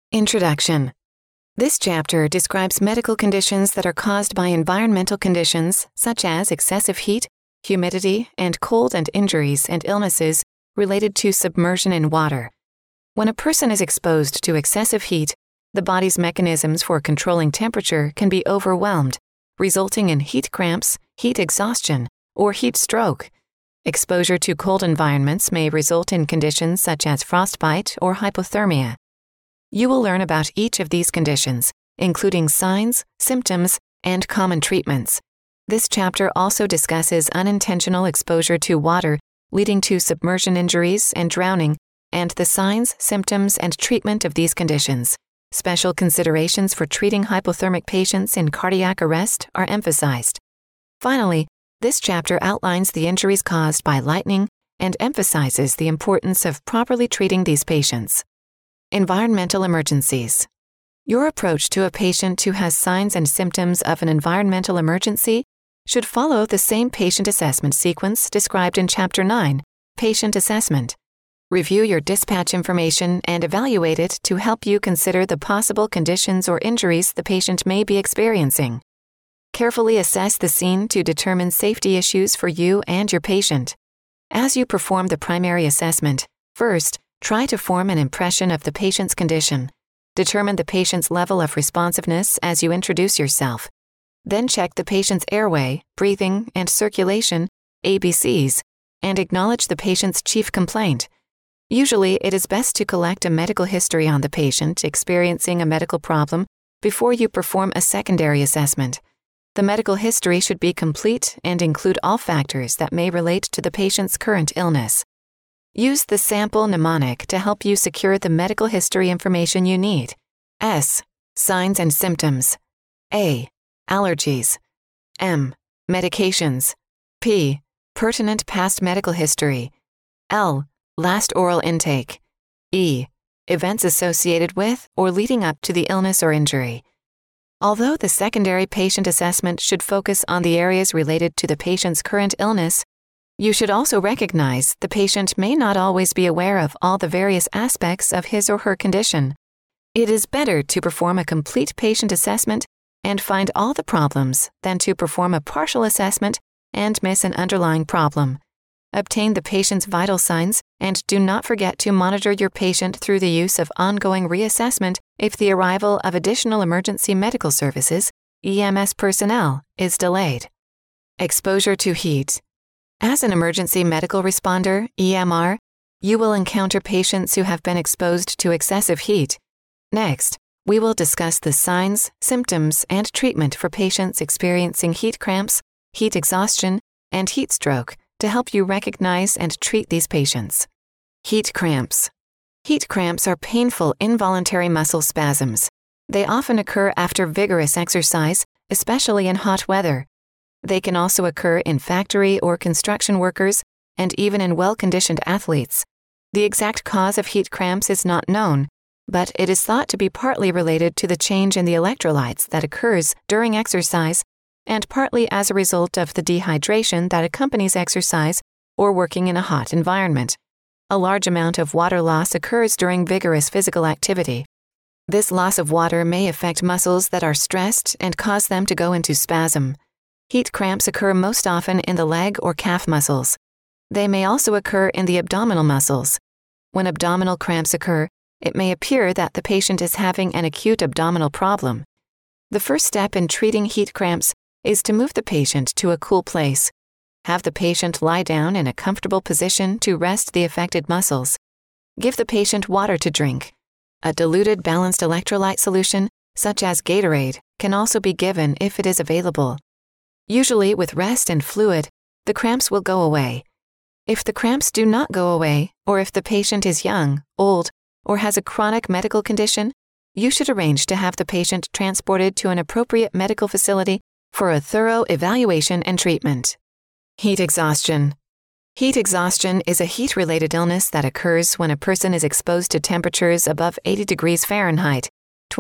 Introduction. This chapter describes medical conditions that are caused by environmental conditions such as excessive heat, humidity, and cold, and injuries and illnesses related to submersion in water. When a person is exposed to excessive heat, the body's mechanisms for controlling temperature can be overwhelmed, resulting in heat cramps, heat exhaustion, or heat stroke. Exposure to cold environments may result in conditions such as frostbite or hypothermia. You will learn about each of these conditions, including signs, symptoms, and common treatments. This chapter also discusses unintentional exposure to water leading to submersion injuries and drowning, and the signs, symptoms, and treatment of these conditions. Special considerations for treating hypothermic patients in cardiac arrest are emphasized. Finally, this chapter outlines the injuries caused by lightning and emphasizes the importance of properly treating these patients. Environmental emergencies. Your approach to a patient who has signs and symptoms of an environmental emergency should follow the same patient assessment sequence described in Chapter 9, Patient Assessment. Review your dispatch information and evaluate it to help you consider the possible conditions or injuries the patient may be experiencing. Carefully assess the scene to determine safety issues for you and your patient. As you perform the primary assessment, first, try to form an impression of the patient's condition. Determine the patient's level of responsiveness as you introduce yourself. Then check the patient's airway, breathing, and circulation, ABCs, and acknowledge the patient's chief complaint. Usually, it is best to collect a medical history on the patient experiencing a medical problem before you perform a secondary assessment. The medical history should be complete and include all factors that may relate to the patient's current illness. Use the sample mnemonic to help you secure the medical history information you need. S. Signs and symptoms. A. Allergies. M. Medications. P. Pertinent past medical history. L. Last oral intake. E. Events associated with or leading up to the illness or injury. Although the secondary patient assessment should focus on the areas related to the patient's current illness, you should also recognize the patient may not always be aware of all the various aspects of his or her condition. It is better to perform a complete patient assessment and find all the problems than to perform a partial assessment and miss an underlying problem. Obtain the patient's vital signs and do not forget to monitor your patient through the use of ongoing reassessment if the arrival of additional emergency medical services, EMS personnel, is delayed. Exposure to heat. As an emergency medical responder, EMR, you will encounter patients who have been exposed to excessive heat. Next, we will discuss the signs, symptoms, and treatment for patients experiencing heat cramps, heat exhaustion, and heat stroke to help you recognize and treat these patients. Heat cramps. Heat cramps are painful involuntary muscle spasms. They often occur after vigorous exercise, especially in hot weather. They can also occur in factory or construction workers and even in well-conditioned athletes. The exact cause of heat cramps is not known, but it is thought to be partly related to the change in the electrolytes that occurs during exercise and partly as a result of the dehydration that accompanies exercise or working in a hot environment. A large amount of water loss occurs during vigorous physical activity. This loss of water may affect muscles that are stressed and cause them to go into spasm. Heat cramps occur most often in the leg or calf muscles. They may also occur in the abdominal muscles. When abdominal cramps occur, it may appear that the patient is having an acute abdominal problem. The first step in treating heat cramps is to move the patient to a cool place. Have the patient lie down in a comfortable position to rest the affected muscles. Give the patient water to drink. A diluted balanced electrolyte solution, such as Gatorade, can also be given if it is available. Usually, with rest and fluid, the cramps will go away. If the cramps do not go away, or if the patient is young, old, or has a chronic medical condition, you should arrange to have the patient transported to an appropriate medical facility for a thorough evaluation and treatment. Heat exhaustion. Heat exhaustion is a heat-related illness that occurs when a person is exposed to temperatures above 80 degrees Fahrenheit,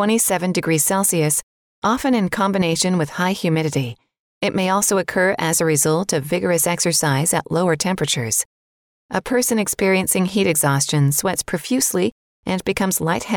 27 degrees Celsius, often in combination with high humidity. It may also occur as a result of vigorous exercise at lower temperatures. A person experiencing heat exhaustion sweats profusely and becomes lightheaded,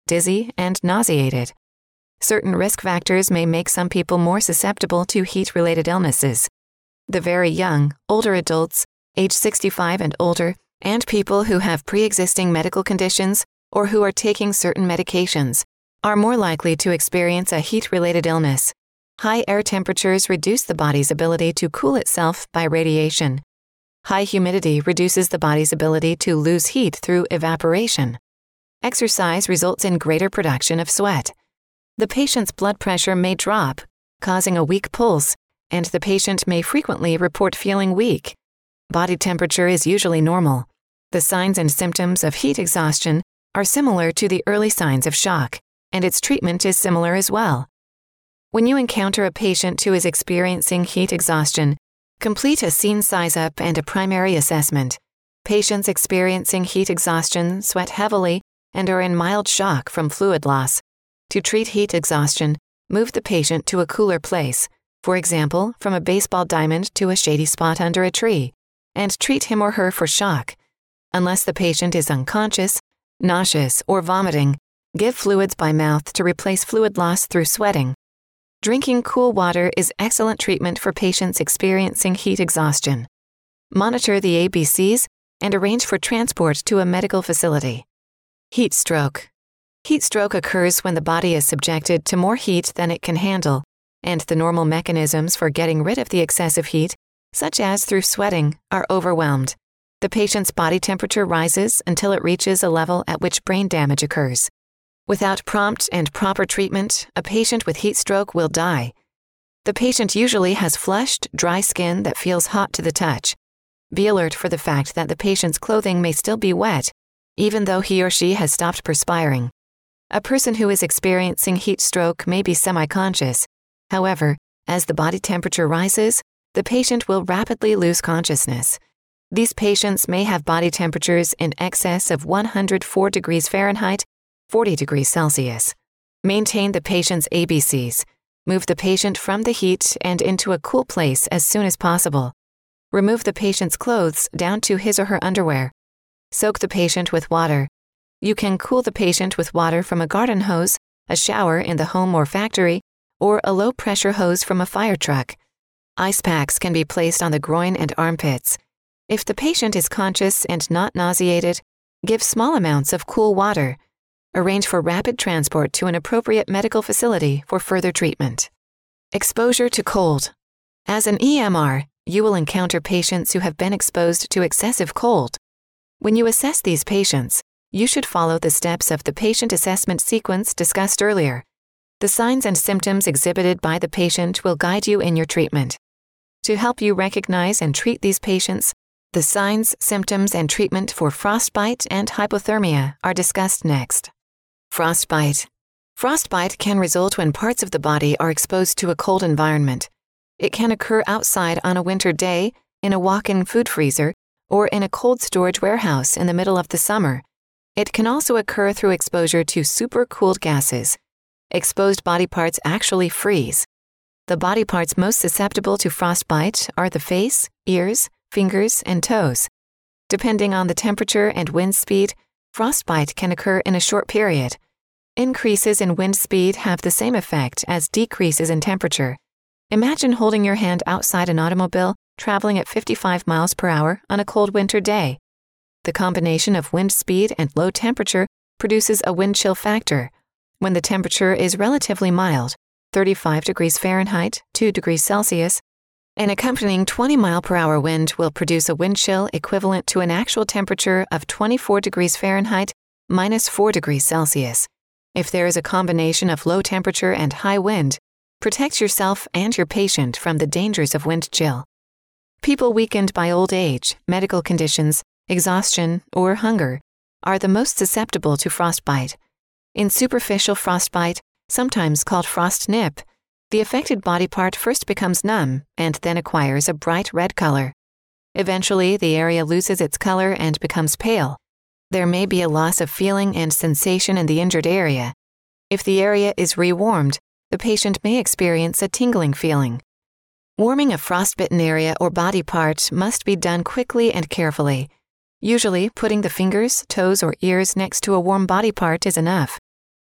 dizzy, and nauseated. Certain risk factors may make some people more susceptible to heat-related illnesses. The very young, older adults, age 65 and older, and people who have pre-existing medical conditions or who are taking certain medications are more likely to experience a heat-related illness. High air temperatures reduce the body's ability to cool itself by radiation. High humidity reduces the body's ability to lose heat through evaporation. Exercise results in greater production of sweat. The patient's blood pressure may drop, causing a weak pulse, and the patient may frequently report feeling weak. Body temperature is usually normal. The signs and symptoms of heat exhaustion are similar to the early signs of shock, and its treatment is similar as well. When you encounter a patient who is experiencing heat exhaustion, complete a scene size-up and a primary assessment. Patients experiencing heat exhaustion sweat heavily and are in mild shock from fluid loss. To treat heat exhaustion, move the patient to a cooler place, for example, from a baseball diamond to a shady spot under a tree, and treat him or her for shock. Unless the patient is unconscious, nauseous, or vomiting, give fluids by mouth to replace fluid loss through sweating. Drinking cool water is excellent treatment for patients experiencing heat exhaustion. Monitor the ABCs and arrange for transport to a medical facility. Heat stroke. Heat stroke occurs when the body is subjected to more heat than it can handle, and the normal mechanisms for getting rid of the excessive heat, such as through sweating, are overwhelmed. The patient's body temperature rises until it reaches a level at which brain damage occurs. Without prompt and proper treatment, a patient with heat stroke will die. The patient usually has flushed, dry skin that feels hot to the touch. Be alert for the fact that the patient's clothing may still be wet, even though he or she has stopped perspiring. A person who is experiencing heat stroke may be semi-conscious. However, as the body temperature rises, the patient will rapidly lose consciousness. These patients may have body temperatures in excess of 104 degrees Fahrenheit, 40 degrees Celsius. Maintain the patient's ABCs. Move the patient from the heat and into a cool place as soon as possible. Remove the patient's clothes down to his or her underwear. Soak the patient with water. You can cool the patient with water from a garden hose, a shower in the home or factory, or a low-pressure hose from a fire truck. Ice packs can be placed on the groin and armpits. If the patient is conscious and not nauseated, give small amounts of cool water. Arrange for rapid transport to an appropriate medical facility for further treatment. Exposure to cold. As an EMR, you will encounter patients who have been exposed to excessive cold. When you assess these patients, you should follow the steps of the patient assessment sequence discussed earlier. The signs and symptoms exhibited by the patient will guide you in your treatment. To help you recognize and treat these patients, the signs, symptoms, and treatment for frostbite and hypothermia are discussed next. Frostbite. Frostbite can result when parts of the body are exposed to a cold environment. It can occur outside on a winter day, in a walk-in food freezer, or in a cold storage warehouse in the middle of the summer. It can also occur through exposure to supercooled gases. Exposed body parts actually freeze. The body parts most susceptible to frostbite are the face, ears, fingers, and toes. Depending on the temperature and wind speed, frostbite can occur in a short period. Increases in wind speed have the same effect as decreases in temperature. Imagine holding your hand outside an automobile traveling at 55 miles per hour on a cold winter day. The combination of wind speed and low temperature produces a wind chill factor. When the temperature is relatively mild, 35 degrees Fahrenheit, 2 degrees Celsius, an accompanying 20-mile-per-hour wind will produce a wind chill equivalent to an actual temperature of 24 degrees Fahrenheit, minus 4 degrees Celsius. If there is a combination of low temperature and high wind, protect yourself and your patient from the dangers of wind chill. People weakened by old age, medical conditions, exhaustion, or hunger are the most susceptible to frostbite. In superficial frostbite, sometimes called frost nip, the affected body part first becomes numb and then acquires a bright red color. Eventually, the area loses its color and becomes pale. There may be a loss of feeling and sensation in the injured area. If the area is rewarmed, the patient may experience a tingling feeling. Warming a frostbitten area or body part must be done quickly and carefully. Usually, putting the fingers, toes, or ears next to a warm body part is enough.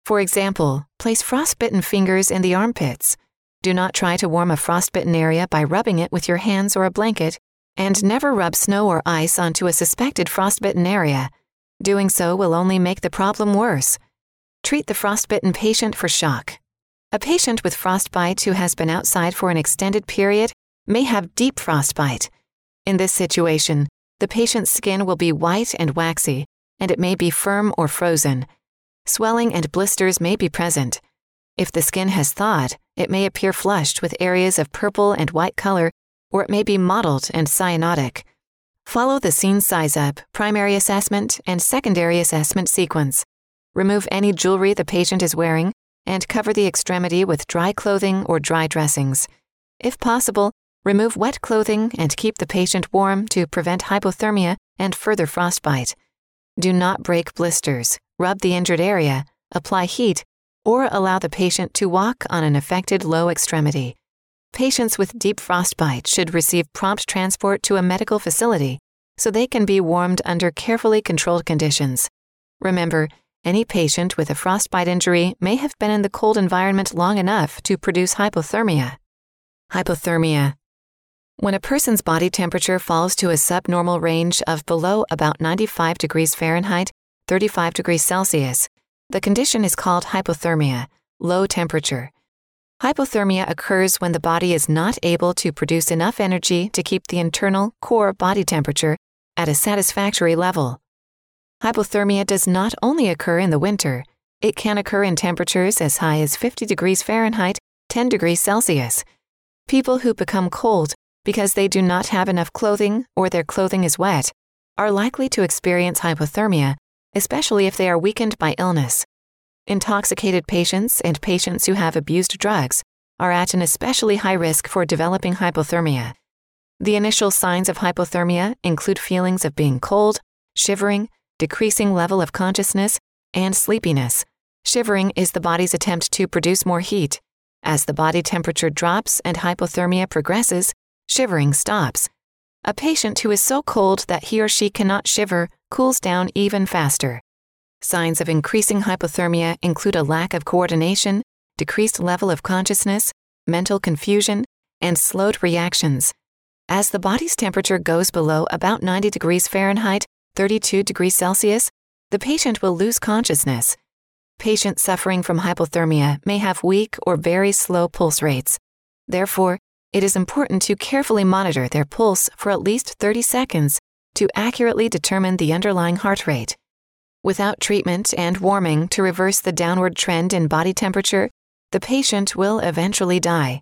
For example, place frostbitten fingers in the armpits. Do not try to warm a frostbitten area by rubbing it with your hands or a blanket, and never rub snow or ice onto a suspected frostbitten area. Doing so will only make the problem worse. Treat the frostbitten patient for shock. A patient with frostbite who has been outside for an extended period may have deep frostbite. In this situation, the patient's skin will be white and waxy, and it may be firm or frozen. Swelling and blisters may be present. If the skin has thawed, it may appear flushed with areas of purple and white color, or it may be mottled and cyanotic. Follow the scene size-up, primary assessment, and secondary assessment sequence. Remove any jewelry the patient is wearing, and cover the extremity with dry clothing or dry dressings. If possible, remove wet clothing and keep the patient warm to prevent hypothermia and further frostbite. Do not break blisters, rub the injured area, apply heat, or allow the patient to walk on an affected low extremity. Patients with deep frostbite should receive prompt transport to a medical facility so they can be warmed under carefully controlled conditions. Remember, any patient with a frostbite injury may have been in the cold environment long enough to produce hypothermia. Hypothermia. When a person's body temperature falls to a subnormal range of below about 95 degrees Fahrenheit, 35 degrees Celsius, the condition is called hypothermia, low temperature. Hypothermia occurs when the body is not able to produce enough energy to keep the internal core body temperature at a satisfactory level. Hypothermia does not only occur in the winter, it can occur in temperatures as high as 50 degrees Fahrenheit, 10 degrees Celsius. People who become cold because they do not have enough clothing or their clothing is wet are likely to experience hypothermia, especially if they are weakened by illness. Intoxicated patients and patients who have abused drugs are at an especially high risk for developing hypothermia. The initial signs of hypothermia include feelings of being cold, shivering, decreasing level of consciousness, and sleepiness. Shivering is the body's attempt to produce more heat. As the body temperature drops and hypothermia progresses, shivering stops. A patient who is so cold that he or she cannot shiver cools down even faster. Signs of increasing hypothermia include a lack of coordination, decreased level of consciousness, mental confusion, and slowed reactions. As the body's temperature goes below about 90 degrees Fahrenheit, 32 degrees Celsius, the patient will lose consciousness. Patients suffering from hypothermia may have weak or very slow pulse rates. Therefore, it is important to carefully monitor their pulse for at least 30 seconds to accurately determine the underlying heart rate. Without treatment and warming to reverse the downward trend in body temperature, the patient will eventually die.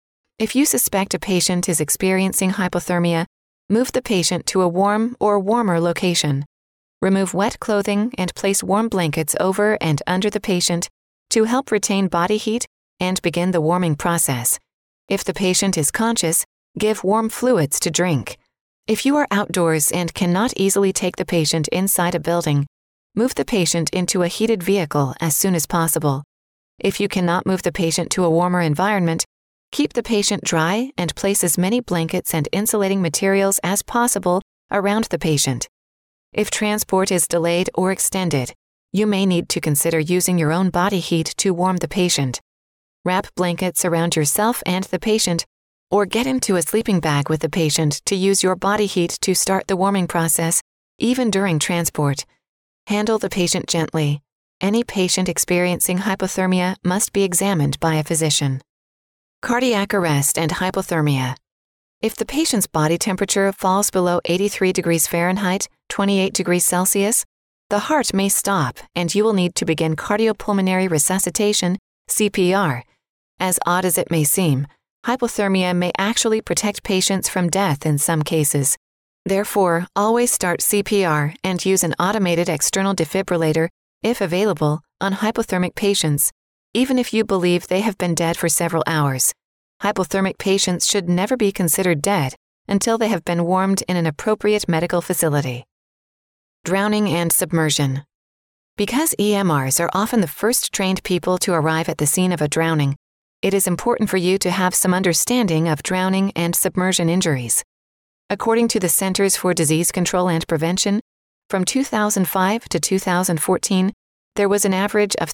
If you suspect a patient is experiencing hypothermia, move the patient to a warm or warmer location. Remove wet clothing and place warm blankets over and under the patient to help retain body heat and begin the warming process. If the patient is conscious, give warm fluids to drink. If you are outdoors and cannot easily take the patient inside a building, move the patient into a heated vehicle as soon as possible. If you cannot move the patient to a warmer environment, keep the patient dry and place as many blankets and insulating materials as possible around the patient. If transport is delayed or extended, you may need to consider using your own body heat to warm the patient. Wrap blankets around yourself and the patient, or get into a sleeping bag with the patient to use your body heat to start the warming process, even during transport. Handle the patient gently. Any patient experiencing hypothermia must be examined by a physician. Cardiac arrest and hypothermia. If the patient's body temperature falls below 83 degrees Fahrenheit, 28 degrees Celsius, the heart may stop and you will need to begin cardiopulmonary resuscitation, CPR. As odd as it may seem, hypothermia may actually protect patients from death in some cases. Therefore, always start CPR and use an automated external defibrillator, if available, on hypothermic patients, even if you believe they have been dead for several hours. Hypothermic patients should never be considered dead until they have been warmed in an appropriate medical facility. Drowning and submersion. Because EMRs are often the first trained people to arrive at the scene of a drowning, it is important for you to have some understanding of drowning and submersion injuries. According to the Centers for Disease Control and Prevention, from 2005 to 2014, there was an average of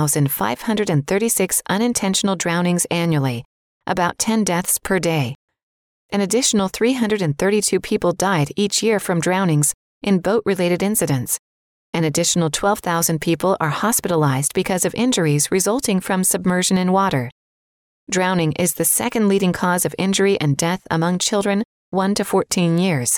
3,536 unintentional drownings annually, about 10 deaths per day. An additional 332 people died each year from drownings in boat-related incidents. An additional 12,000 people are hospitalized because of injuries resulting from submersion in water. Drowning is the second leading cause of injury and death among children 1 to 14 years.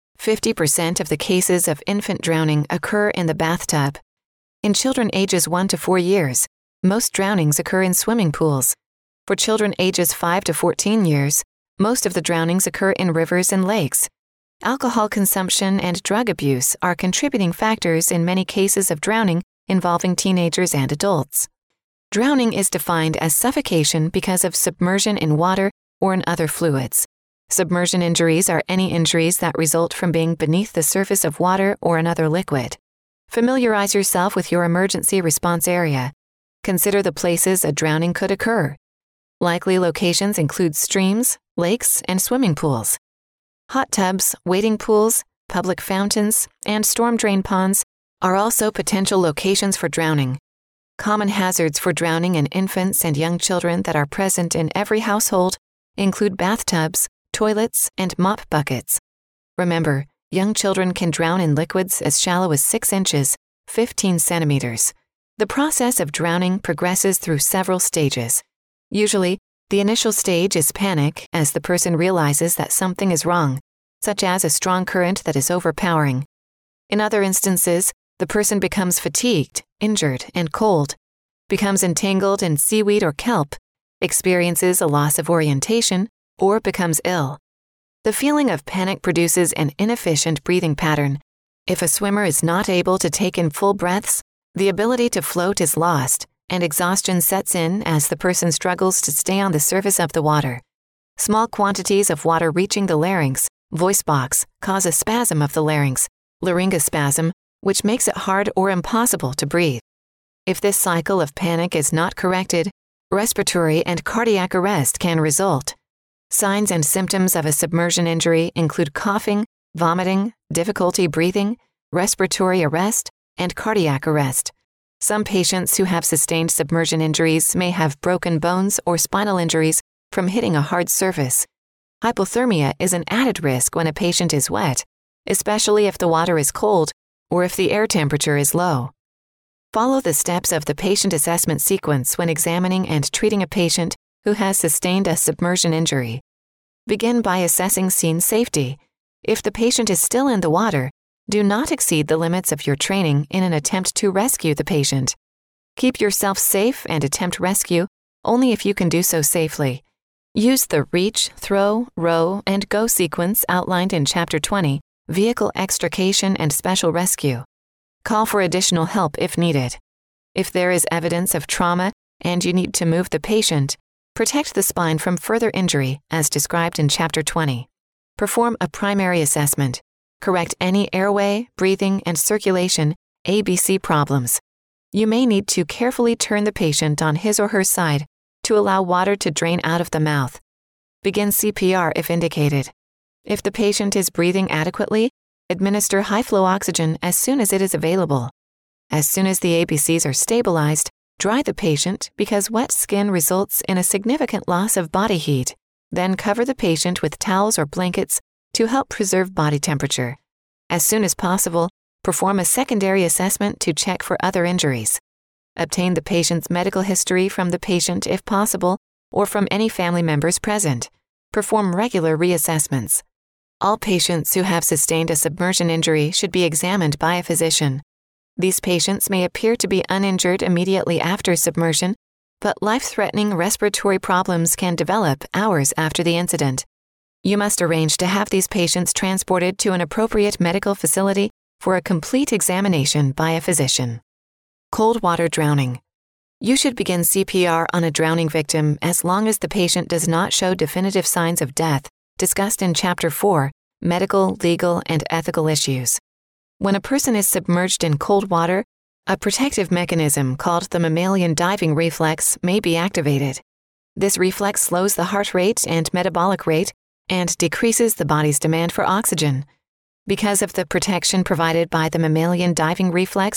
50% of the cases of infant drowning occur in the bathtub. In children ages 1 to 4 years, most drownings occur in swimming pools. For children ages 5 to 14 years, most of the drownings occur in rivers and lakes. Alcohol consumption and drug abuse are contributing factors in many cases of drowning involving teenagers and adults. Drowning is defined as suffocation because of submersion in water or in other fluids. Submersion injuries are any injuries that result from being beneath the surface of water or another liquid. Familiarize yourself with your emergency response area. Consider the places a drowning could occur. Likely locations include streams, lakes, and swimming pools. Hot tubs, wading pools, public fountains, and storm drain ponds are also potential locations for drowning. Common hazards for drowning in infants and young children that are present in every household include bathtubs, toilets, and mop buckets. Remember, young children can drown in liquids as shallow as 6 inches, 15 centimeters. The process of drowning progresses through several stages. Usually, the initial stage is panic as the person realizes that something is wrong, such as a strong current that is overpowering. In other instances, the person becomes fatigued, injured, and cold, becomes entangled in seaweed or kelp, experiences a loss of orientation, or becomes ill. The feeling of panic produces an inefficient breathing pattern. If a swimmer is not able to take in full breaths, the ability to float is lost, and exhaustion sets in as the person struggles to stay on the surface of the water. Small quantities of water reaching the larynx, voice box, cause a spasm of the larynx, laryngospasm, which makes it hard or impossible to breathe. If this cycle of panic is not corrected, respiratory and cardiac arrest can result. Signs and symptoms of a submersion injury include coughing, vomiting, difficulty breathing, respiratory arrest, and cardiac arrest. Some patients who have sustained submersion injuries may have broken bones or spinal injuries from hitting a hard surface. Hypothermia is an added risk when a patient is wet, especially if the water is cold or if the air temperature is low. Follow the steps of the patient assessment sequence when examining and treating a patient who has sustained a submersion injury. Begin by assessing scene safety. If the patient is still in the water, do not exceed the limits of your training in an attempt to rescue the patient. Keep yourself safe and attempt rescue only if you can do so safely. Use the reach, throw, row, and go sequence outlined in Chapter 20, Vehicle Extrication and Special Rescue. Call for additional help if needed. If there is evidence of trauma and you need to move the patient, protect the spine from further injury as described in Chapter 20. Perform a primary assessment. Correct any airway, breathing, and circulation ABC problems. You may need to carefully turn the patient on his or her side to allow water to drain out of the mouth. Begin CPR if indicated. If the patient is breathing adequately, administer high-flow oxygen as soon as it is available. As soon as the ABCs are stabilized, dry the patient because wet skin results in a significant loss of body heat. Then cover the patient with towels or blankets to help preserve body temperature. As soon as possible, perform a secondary assessment to check for other injuries. Obtain the patient's medical history from the patient if possible, or from any family members present. Perform regular reassessments. All patients who have sustained a submersion injury should be examined by a physician. These patients may appear to be uninjured immediately after submersion, but life-threatening respiratory problems can develop hours after the incident. You must arrange to have these patients transported to an appropriate medical facility for a complete examination by a physician. Cold water drowning. You should begin CPR on a drowning victim as long as the patient does not show definitive signs of death, discussed in Chapter 4, Medical, Legal, and Ethical Issues. When a person is submerged in cold water, a protective mechanism called the mammalian diving reflex may be activated. This reflex slows the heart rate and metabolic rate and decreases the body's demand for oxygen. Because of the protection provided by the mammalian diving reflex,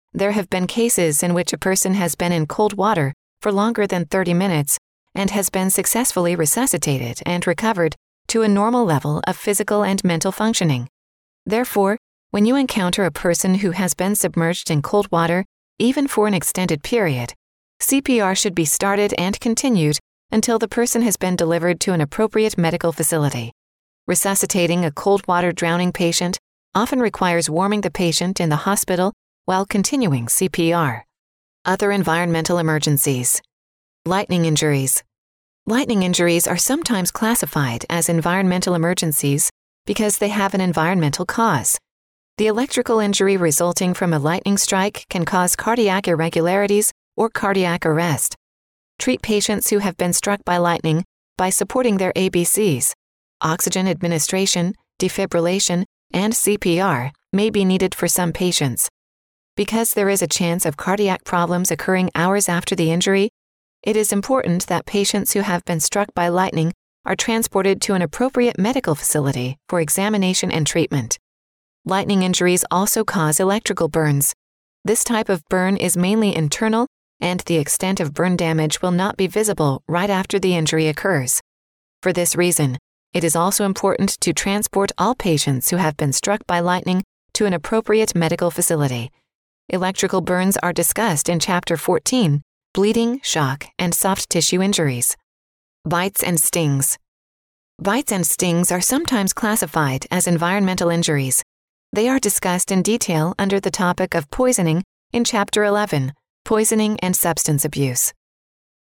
There have been cases in which a person has been in cold water for longer than 30 minutes and has been successfully resuscitated and recovered to a normal level of physical and mental functioning. Therefore, when you encounter a person who has been submerged in cold water, even for an extended period, CPR should be started and continued until the person has been delivered to an appropriate medical facility. Resuscitating a cold water drowning patient often requires warming the patient in the hospital while continuing CPR. Other environmental emergencies. Lightning injuries. Lightning injuries are sometimes classified as environmental emergencies because they have an environmental cause. The electrical injury resulting from a lightning strike can cause cardiac irregularities or cardiac arrest. Treat patients who have been struck by lightning by supporting their ABCs. Oxygen administration, defibrillation, and CPR may be needed for some patients. Because there is a chance of cardiac problems occurring hours after the injury, it is important that patients who have been struck by lightning are transported to an appropriate medical facility for examination and treatment. Lightning injuries also cause electrical burns. This type of burn is mainly internal, and the extent of burn damage will not be visible right after the injury occurs. For this reason, it is also important to transport all patients who have been struck by lightning to an appropriate medical facility. Electrical burns are discussed in Chapter 14, Bleeding, Shock, and Soft Tissue Injuries. Bites and stings. Bites and stings are sometimes classified as environmental injuries. They are discussed in detail under the topic of poisoning in Chapter 11, Poisoning and Substance Abuse.